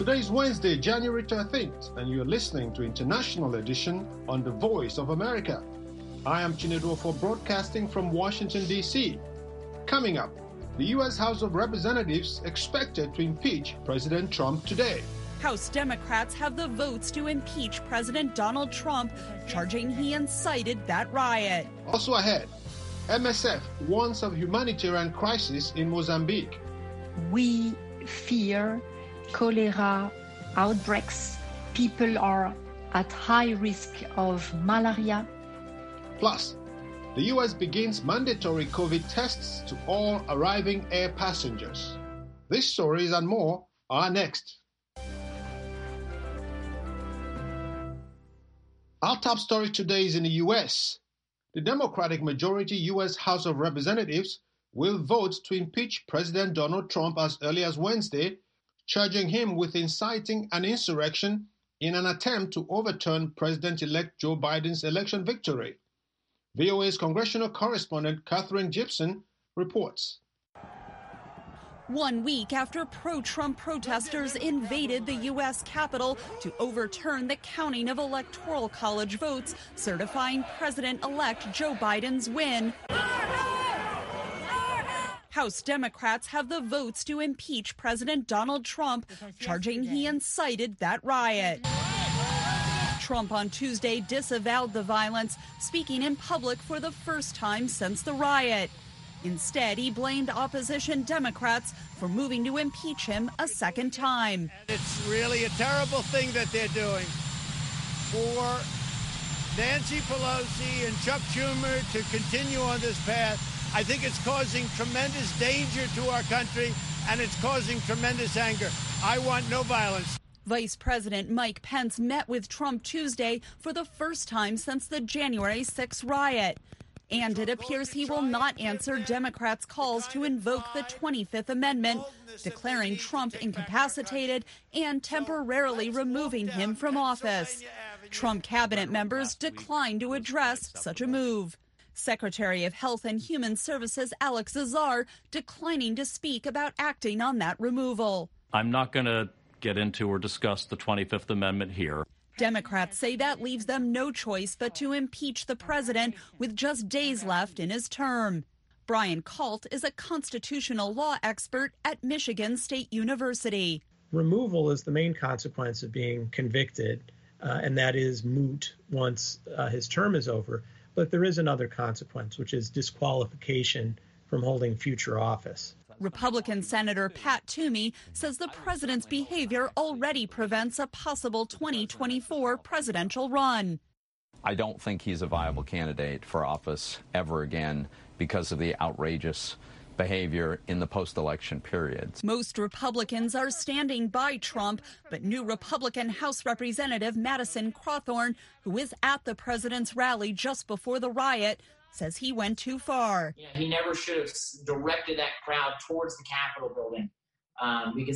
Today is Wednesday, January 13th, and you're listening to International Edition on The Voice of America. I am Chinedu for broadcasting from Washington, D.C. Coming up, the U.S. House of Representatives expected to impeach President Trump today. House Democrats have the votes to impeach President Donald Trump, charging he incited that riot. Also ahead, MSF warns of humanitarian crisis in Mozambique. We fear cholera outbreaks. People are at high risk of malaria. Plus, the U.S. begins mandatory COVID tests to all arriving air passengers. These stories and more are next. Our top story today is in the U.S. The Democratic majority U.S. House of Representatives will vote to impeach President Donald Trump as early as Wednesday, charging him with inciting an insurrection in an attempt to overturn President-elect Joe Biden's election victory. VOA's congressional correspondent Katherine Gibson reports. 1 week after pro-Trump protesters invaded the U.S. Capitol to overturn the counting of Electoral College votes, certifying President-elect Joe Biden's win, House Democrats have the votes to impeach President Donald Trump, charging he incited that riot. Trump on Tuesday disavowed the violence, speaking in public for the first time since the riot. Instead, he blamed opposition Democrats for moving to impeach him a second time. It's really a terrible thing that they're doing. For Nancy Pelosi and Chuck Schumer to continue on this path, I think it's causing tremendous danger to our country, and it's causing tremendous anger. I want no violence. Vice President Mike Pence met with Trump Tuesday for the first time since the January 6th riot. And it appears he will not answer Democrats' calls to invoke the 25th Amendment, declaring Trump incapacitated and temporarily removing him from office. Trump cabinet members declined to address such a move. Secretary of Health and Human Services Alex Azar declining to speak about acting on that removal. I'm not going to get into or discuss the 25th Amendment here. Democrats say that leaves them no choice but to impeach the president with just days left in his term. Brian Kalt is a constitutional law expert at Michigan State University. Removal is the main consequence of being convicted, and that is moot once his term is over. But there is another consequence, which is disqualification from holding future office. Republican Senator Pat Toomey says the president's behavior already prevents a possible 2024 presidential run. I don't think he's a viable candidate for office ever again because of the outrageous behavior in the post-election period. Most Republicans are standing by Trump, but new Republican House Representative Madison Cawthorn, who was at the president's rally just before the riot, says he went too far. He never should have directed that crowd towards the Capitol building because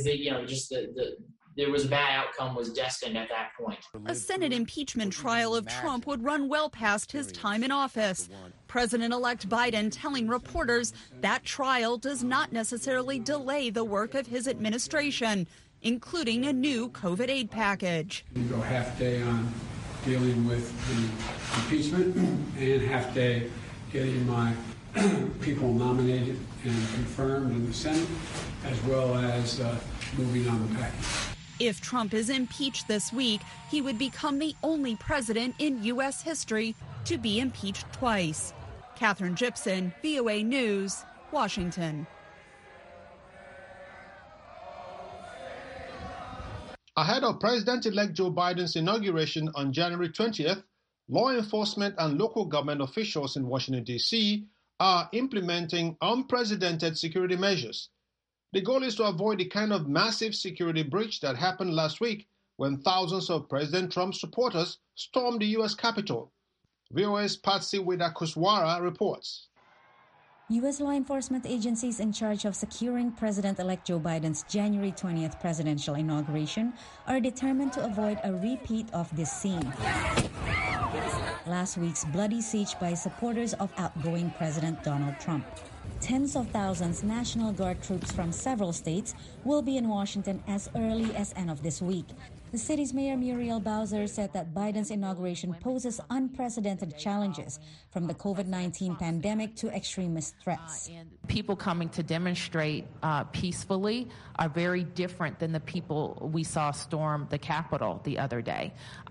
there was a bad outcome was destined at that point. A Senate impeachment trial of Trump would run well past his time in office. President-elect Biden telling reporters that trial does not necessarily delay the work of his administration, including a new COVID aid package. We go half day on dealing with the impeachment and half day getting my people nominated and confirmed in the Senate, as well as moving on the package. If Trump is impeached this week, he would become the only president in U.S. history to be impeached twice. Katherine Gibson, VOA News, Washington. Ahead of President-elect Joe Biden's inauguration on January 20th, law enforcement and local government officials in Washington, D.C. are implementing unprecedented security measures. The goal is to avoid the kind of massive security breach that happened last week when thousands of President Trump's supporters stormed the U.S. Capitol. VOA's Patsy Widakuswara reports. U.S. law enforcement agencies in charge of securing President-elect Joe Biden's January 20th presidential inauguration are determined to avoid a repeat of this scene. last week's bloody siege by supporters of outgoing President Donald Trump. Tens of thousands National Guard troops from several states will be in Washington as early as end of this week. The city's Mayor Muriel Bowser said that Biden's inauguration poses unprecedented challenges, from the COVID-19 pandemic to extremist threats. People coming to demonstrate peacefully are very different than the people we saw storm the Capitol the other day.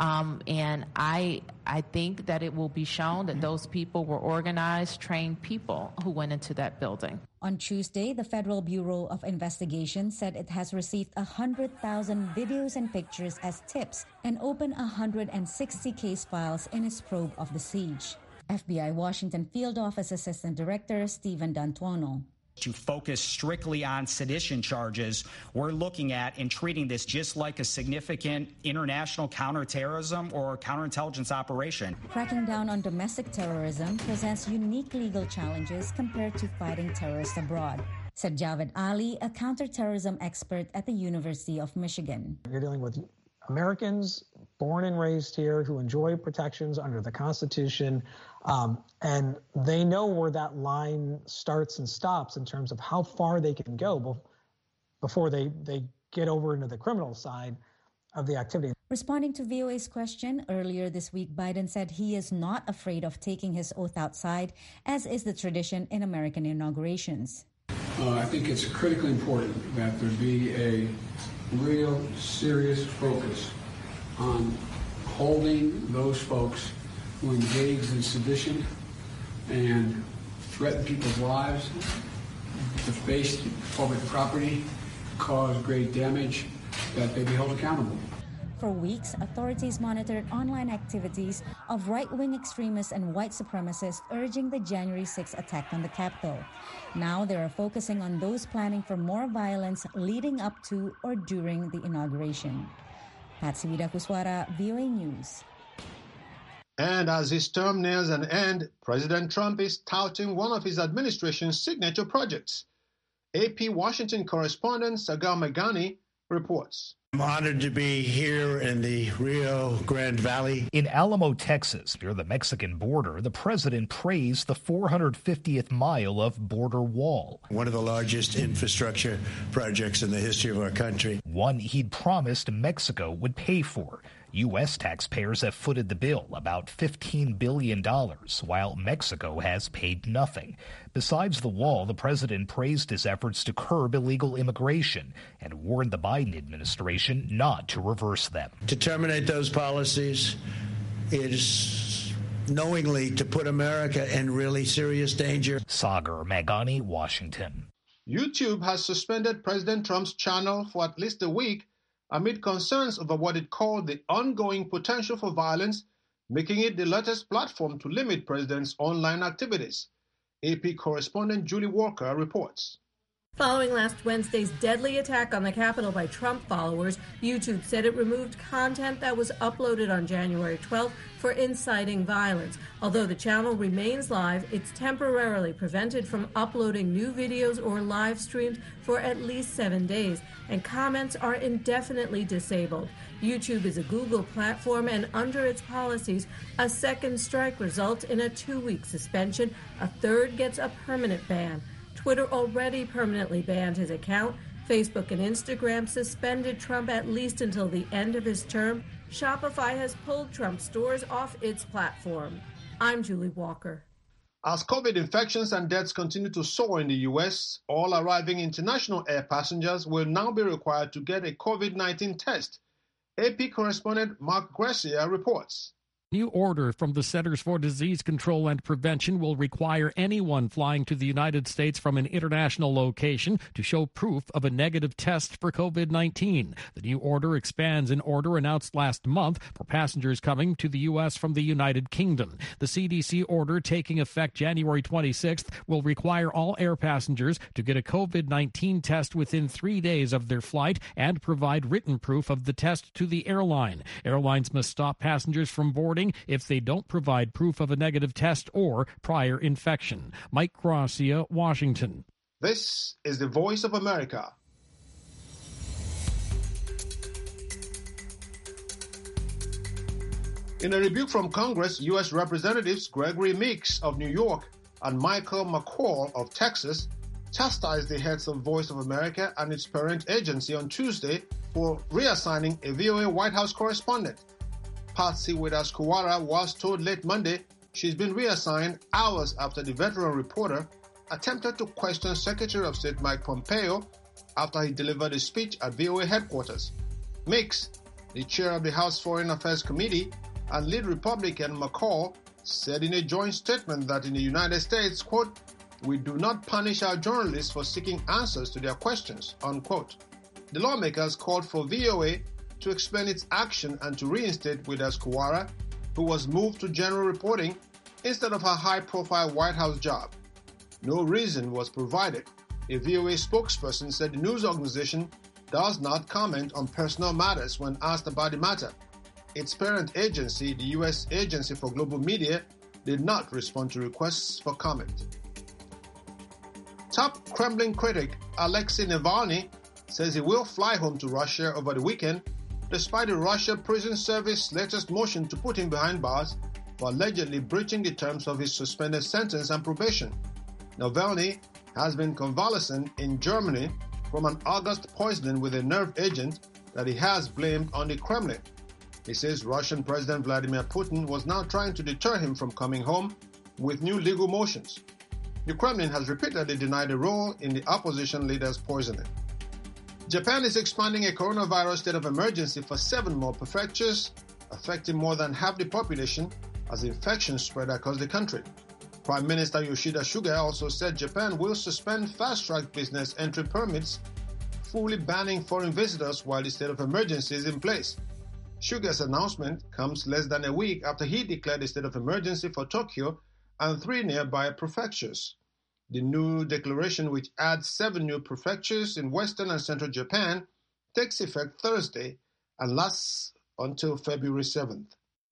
And I think that it will be shown that those people were organized, trained people who went into that building. On Tuesday, the Federal Bureau of Investigation said it has received 100,000 videos and pictures as tips and opened 160 case files in its probe of the siege. FBI Washington Field Office Assistant Director Stephen D'Antuono. To focus strictly on sedition charges, we're looking at and treating this just like a significant international counterterrorism or counterintelligence operation. Cracking down on domestic terrorism presents unique legal challenges compared to fighting terrorists abroad, said Javed Ali, a counterterrorism expert at the University of Michigan. You're dealing with Americans born and raised here who enjoy protections under the Constitution, and they know where that line starts and stops in terms of how far they can go before they get over into the criminal side of the activity. Responding to VOA's question earlier this week, Biden said he is not afraid of taking his oath outside, as is the tradition in American inaugurations. I think it's critically important that there be a real serious focus on holding those folks who engage in sedition and threaten people's lives, deface public property, cause great damage, that they be held accountable. For weeks, authorities monitored online activities of right-wing extremists and white supremacists urging the January 6th attack on the Capitol. Now they are focusing on those planning for more violence leading up to or during the inauguration. Patsy Widakuswara, VOA News. And as his term nears an end, President Trump is touting one of his administration's signature projects. AP Washington correspondent Sagar Meghani reports. I'm honored to be here in the Rio Grande Valley. In Alamo, Texas, near the Mexican border, the president praised the 450th mile of border wall. One of the largest infrastructure projects in the history of our country. One he'd promised Mexico would pay for. U.S. taxpayers have footed the bill, about $15 billion, while Mexico has paid nothing. Besides the wall, the president praised his efforts to curb illegal immigration and warned the Biden administration not to reverse them. To terminate those policies is knowingly to put America in really serious danger. Sagar Meghani, Washington. YouTube has suspended President Trump's channel for at least a week amid concerns over what it called the ongoing potential for violence, making it the latest platform to limit the president's online activities. AP correspondent Julie Walker reports. Following last Wednesday's deadly attack on the Capitol by Trump followers, YouTube said it removed content that was uploaded on January 12th for inciting violence. Although the channel remains live, it's temporarily prevented from uploading new videos or live streams for at least 7 days, and comments are indefinitely disabled. YouTube is a Google platform, and under its policies, a second strike results in a 2-week suspension. A third gets a permanent ban. Twitter already permanently banned his account. Facebook and Instagram suspended Trump at least until the end of his term. Shopify has pulled Trump stores off its platform. I'm Julie Walker. As COVID infections and deaths continue to soar in the U.S., all arriving international air passengers will now be required to get a COVID-19 test. AP correspondent Mark Gracia reports. New order from the Centers for Disease Control and Prevention will require anyone flying to the United States from an international location to show proof of a negative test for COVID-19. The new order expands an order announced last month for passengers coming to the U.S. from the United Kingdom. The CDC order, taking effect January 26th, will require all air passengers to get a COVID-19 test within 3 days of their flight and provide written proof of the test to the airline. Airlines must stop passengers from boarding if they don't provide proof of a negative test or prior infection. Mike Gracia, Washington. This is the Voice of America. In a rebuke from Congress, U.S. Representatives Gregory Meeks of New York and Michael McCaul of Texas chastised the heads of Voice of America and its parent agency on Tuesday for reassigning a VOA White House correspondent. Patsy Widakuswara was told late Monday she's been reassigned hours after the veteran reporter attempted to question Secretary of State Mike Pompeo after he delivered a speech at VOA headquarters. Meeks, the chair of the House Foreign Affairs Committee and lead Republican McCaul, said in a joint statement that in the United States, quote, "We do not punish our journalists for seeking answers to their questions," unquote. The lawmakers called for VOA to explain its action and to reinstate Widakuswara, who was moved to general reporting instead of her high-profile White House job. No reason was provided. A VOA spokesperson said the news organization does not comment on personal matters when asked about the matter. Its parent agency, the U.S. Agency for Global Media, did not respond to requests for comment. Top Kremlin critic Alexei Navalny says he will fly home to Russia over the weekend, despite the Russia Prison Service's latest motion to put him behind bars for allegedly breaching the terms of his suspended sentence and probation. Navalny has been convalescent in Germany from an August poisoning with a nerve agent that he has blamed on the Kremlin. He says Russian President Vladimir Putin was now trying to deter him from coming home with new legal motions. The Kremlin has repeatedly denied a role in the opposition leader's poisoning. Japan is expanding a coronavirus state of emergency for 7 more prefectures, affecting more than half the population as infections spread across the country. Prime Minister Yoshida Suga also said Japan will suspend fast-track business entry permits, fully banning foreign visitors while the state of emergency is in place. Suga's announcement comes less than a week after he declared a state of emergency for Tokyo and 3 nearby prefectures. The new declaration, which adds 7 new prefectures in western and central Japan, takes effect Thursday and lasts until February 7th.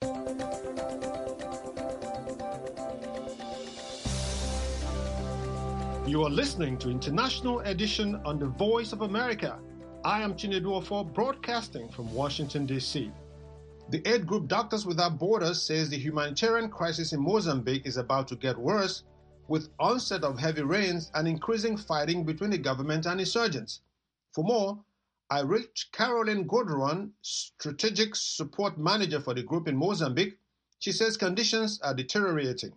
You are listening to International Edition on the Voice of America. I am Chinedu Ofo, broadcasting from Washington, D.C. The aid group Doctors Without Borders says the humanitarian crisis in Mozambique is about to get worse, with onset of heavy rains and increasing fighting between the government and insurgents. For more, I reached Caroline Godron, Strategic Support Manager for the group in Mozambique. She says conditions are deteriorating.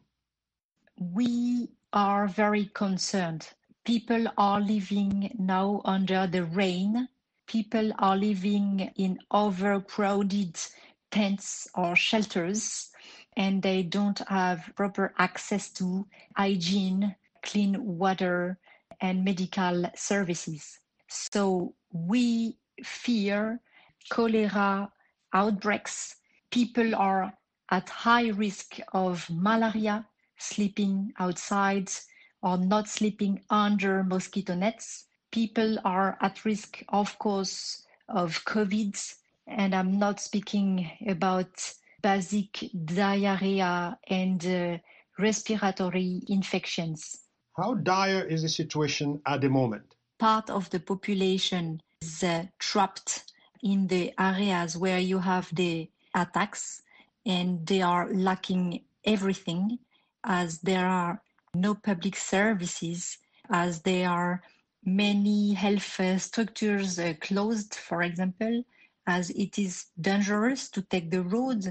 We are very concerned. People are living now under the rain. People are living in overcrowded tents or shelters, and they don't have proper access to hygiene, clean water, and medical services. So we fear cholera outbreaks. People are at high risk of malaria, sleeping outside or not sleeping under mosquito nets. People are at risk, of course, of COVID, and I'm not speaking about basic diarrhea and respiratory infections. How dire is the situation at the moment? Part of the population is trapped in the areas where you have the attacks, and they are lacking everything, as there are no public services, as there are many health structures closed, for example, as it is dangerous to take the road,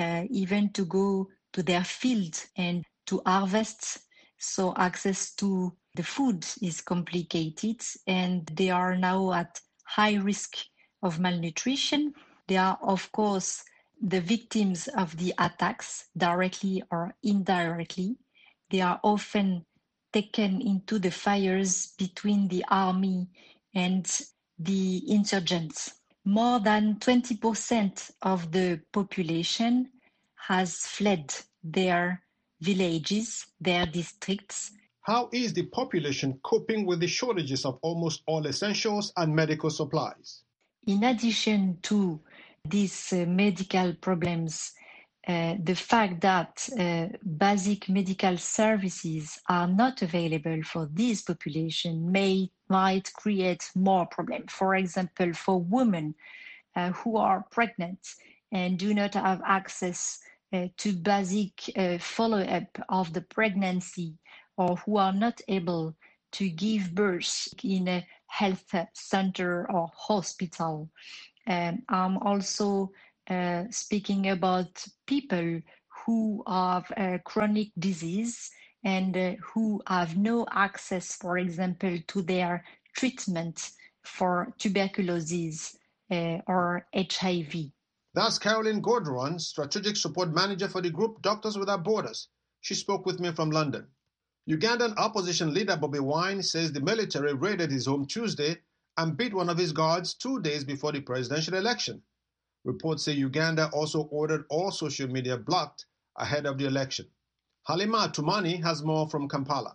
even to go to their field and to harvest. So access to the food is complicated, and they are now at high risk of malnutrition. They are, of course, the victims of the attacks, directly or indirectly. They are often taken into the fires between the army and the insurgents. More than 20% of the population has fled their villages, their districts. How is the population coping with the shortages of almost all essentials and medical supplies? In addition to these medical problems, the fact that basic medical services are not available for this population might create more problems. For example, for women who are pregnant and do not have access to basic follow-up of the pregnancy, or who are not able to give birth in a health center or hospital. I'm also speaking about people who have chronic disease and who have no access, for example, to their treatment for tuberculosis or HIV. That's Caroline Gaudron, Strategic Support Manager for the group Doctors Without Borders. She spoke with me from London. Ugandan opposition leader Bobi Wine says the military raided his home Tuesday and beat one of his guards 2 days before the presidential election. Reports say Uganda also ordered all social media blocked ahead of the election. Halima Tumani has more from Kampala.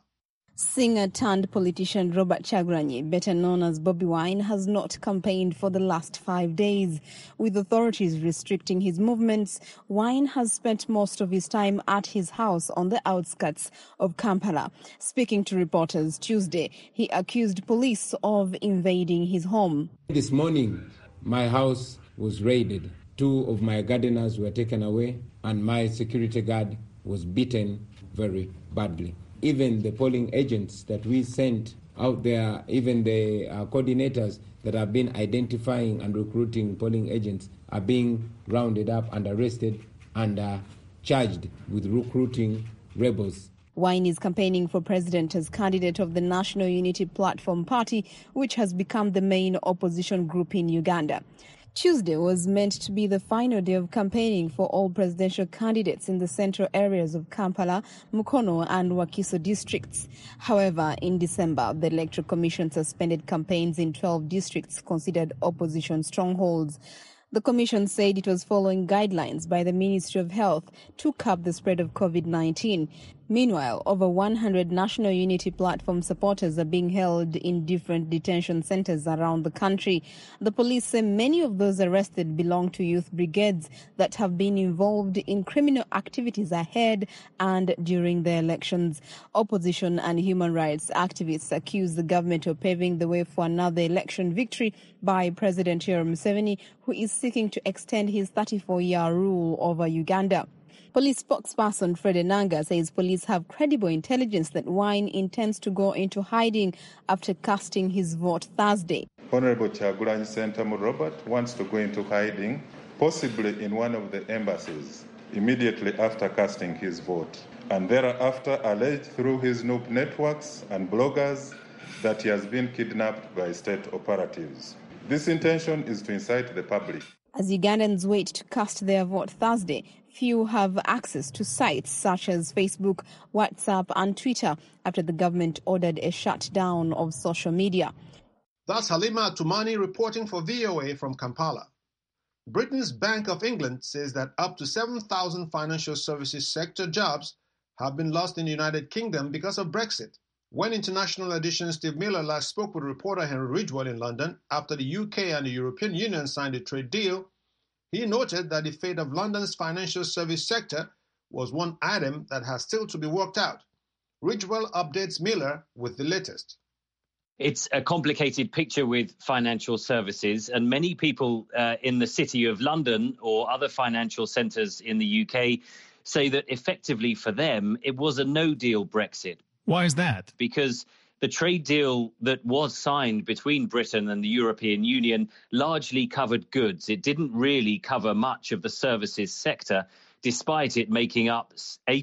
Singer-turned-politician Robert Kyagulanyi, better known as Bobi Wine, has not campaigned for the last 5 days. With authorities restricting his movements, Wine has spent most of his time at his house on the outskirts of Kampala. Speaking to reporters Tuesday, he accused police of invading his home. This morning, my house was raided. 2 of my gardeners were taken away, and my security guard was beaten very badly. Even the polling agents that we sent out there, even the coordinators that have been identifying and recruiting polling agents are being rounded up and arrested and charged with recruiting rebels. Wine is campaigning for president as candidate of the National Unity Platform Party, which has become the main opposition group in Uganda. Tuesday was meant to be the final day of campaigning for all presidential candidates in the central areas of Kampala, Mukono and Wakiso districts. However, in December, the Electoral Commission suspended campaigns in 12 districts considered opposition strongholds. The Commission said it was following guidelines by the Ministry of Health to curb the spread of COVID-19. Meanwhile, over 100 National Unity Platform supporters are being held in different detention centers around the country. The police say many of those arrested belong to youth brigades that have been involved in criminal activities ahead and during the elections. Opposition and human rights activists accuse the government of paving the way for another election victory by President Yoweri Museveni, who is seeking to extend his 34-year rule over Uganda. Police spokesperson Fred Enanga says police have credible intelligence that Wine intends to go into hiding after casting his vote Thursday. Honorable Kyagulanyi Ssentamu Robert wants to go into hiding, possibly in one of the embassies, immediately after casting his vote, and thereafter alleged through his noob networks and bloggers that he has been kidnapped by state operatives. This intention is to incite the public. As Ugandans wait to cast their vote Thursday, few have access to sites such as Facebook, WhatsApp and Twitter after the government ordered a shutdown of social media. That's Halima Tumani reporting for VOA from Kampala. Britain's Bank of England says that up to 7,000 financial services sector jobs have been lost in the United Kingdom because of Brexit. When International Edition's Steve Miller last spoke with reporter Henry Ridgewell in London after the UK and the European Union signed a trade deal, he noted that the fate of London's financial service sector was one item that has still to be worked out. Ridgewell updates Miller with the latest. It's a complicated picture with financial services, and many people in the City of London or other financial centres in the UK say that effectively for them it was a no-deal Brexit. Why is that? Because the trade deal that was signed between Britain and the European Union largely covered goods. It didn't really cover much of the services sector, despite it making up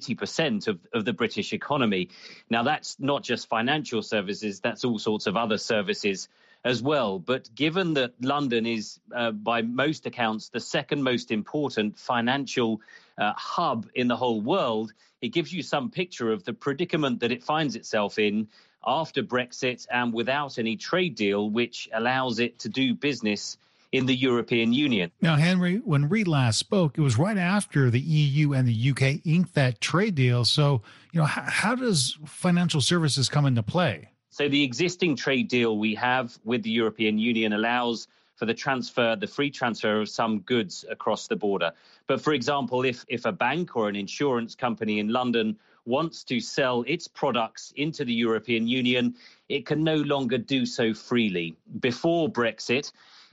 80% of the British economy. Now, that's not just financial services, that's all sorts of other services as well. But given that London is, by most accounts, the second most important financial hub in the whole world, it gives you some picture of the predicament that it finds itself in after Brexit and without any trade deal which allows it to do business in the European Union. Now, Henry, when we last spoke, it was right after the EU and the UK inked that trade deal. So, how does financial services come into play? So the existing trade deal we have with the European Union allows for the free transfer of some goods across the border. But for example, if a bank or an insurance company in London wants to sell its products into the European Union, it can no longer do so freely. Before Brexit,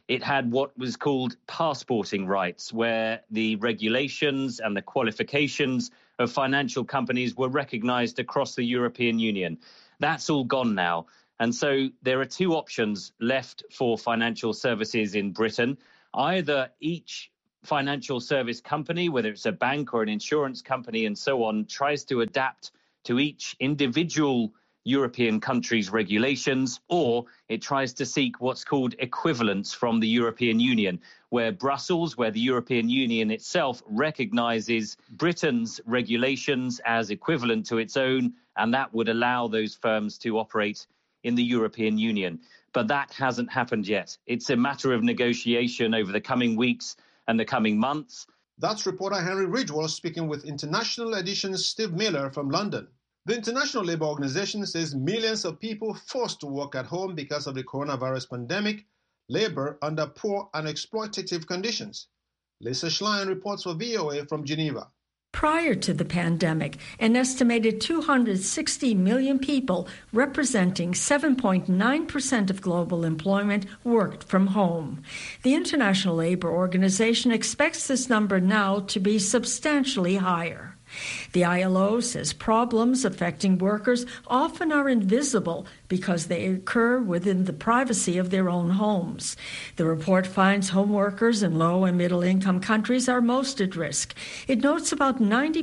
it had what was called passporting rights, where the regulations and the qualifications of financial companies were recognized across the European Union. That's all gone now. And so there are two options left for financial services in Britain. Either each financial service company, whether it's a bank or an insurance company and so on, tries to adapt to each individual European country's regulations, or it tries to seek what's called equivalence from the European Union, where Brussels, where the European Union itself recognizes Britain's regulations as equivalent to its own, and that would allow those firms to operate in the European Union. But that hasn't happened yet. It's a matter of negotiation over the coming weeks and the coming months. That's reporter Henry Ridgewell speaking with International Edition's Steve Miller from London. The International Labour Organization says millions of people forced to work at home because of the coronavirus pandemic labor under poor and exploitative conditions. Lisa Schlein reports for VOA from Geneva. Prior to the pandemic, an estimated 260 million people, representing 7.9% of global employment, worked from home. The International Labour Organization expects this number now to be substantially higher. The ILO says problems affecting workers often are invisible because they occur within the privacy of their own homes. The report finds home workers in low and middle income countries are most at risk. It notes about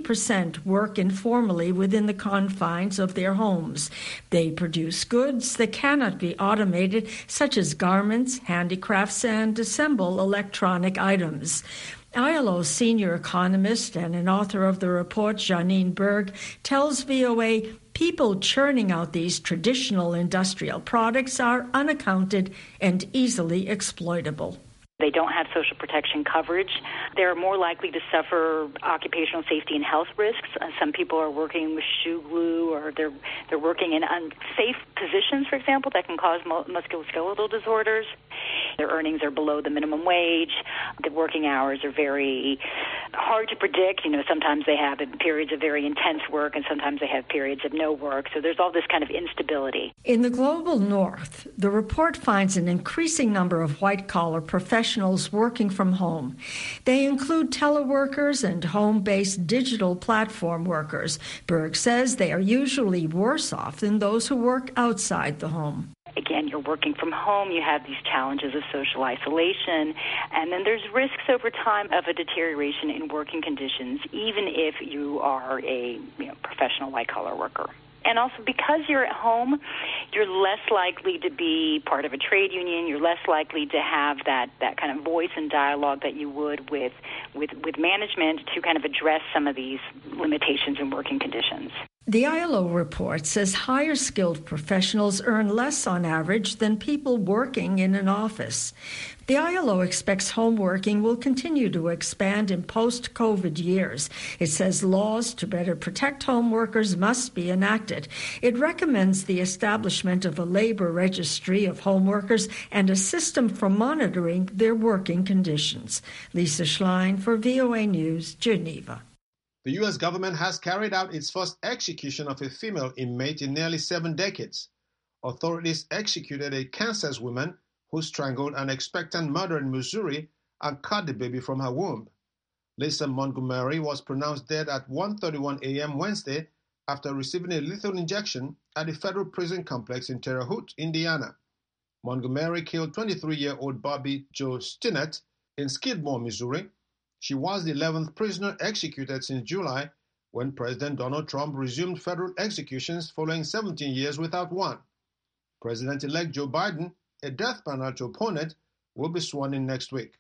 90% work informally within the confines of their homes. They produce goods that cannot be automated, such as garments, handicrafts, and assemble electronic items. ILO's senior economist and an author of the report, Janine Berg, tells VOA people churning out these traditional industrial products are unaccounted and easily exploitable. They don't have social protection coverage. They're more likely to suffer occupational safety and health risks. Some people are working with shoe glue, or they're working in unsafe positions, for example, that can cause musculoskeletal disorders. Their earnings are below the minimum wage. The working hours are very hard to predict. Sometimes they have periods of very intense work, and sometimes they have periods of no work. So there's all this kind of instability. In the global north, the report finds an increasing number of white-collar professionals working from home. They include teleworkers and home-based digital platform workers. Berg says they are usually worse off than those who work outside the home. Again, you're working from home, you have these challenges of social isolation, and then there's risks over time of a deterioration in working conditions, even if you are a professional white-collar worker. And also, because you're at home, you're less likely to be part of a trade union. You're less likely to have that kind of voice and dialogue that you would with management to kind of address some of these limitations in working conditions. The ILO report says higher skilled professionals earn less on average than people working in an office. The ILO expects home working will continue to expand in post-COVID years. It says laws to better protect home workers must be enacted. It recommends the establishment of a labor registry of home workers and a system for monitoring their working conditions. Lisa Schlein for VOA News, Geneva. The U.S. government has carried out its first execution of a female inmate in nearly 7 decades. Authorities executed a Kansas woman who strangled an expectant mother in Missouri and cut the baby from her womb. Lisa Montgomery was pronounced dead at 1:31 a.m. Wednesday after receiving a lethal injection at the federal prison complex in Terre Haute, Indiana. Montgomery killed 23-year-old Bobby Jo Stinnett in Skidmore, Missouri. She was the 11th prisoner executed since July, when President Donald Trump resumed federal executions following 17 years without one. President-elect Joe Biden, a death penalty opponent, will be sworn in next week.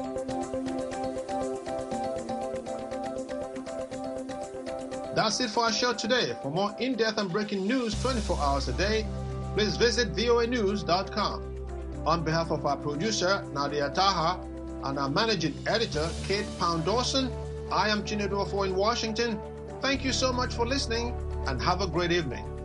That's it for our show today. For more in-depth and breaking news 24 hours a day, please visit voanews.com. On behalf of our producer, Nadia Taha, and our managing editor, Kate Pound-Dawson, I am Chinedu Ofo in Washington. Thank you so much for listening, and have a great evening.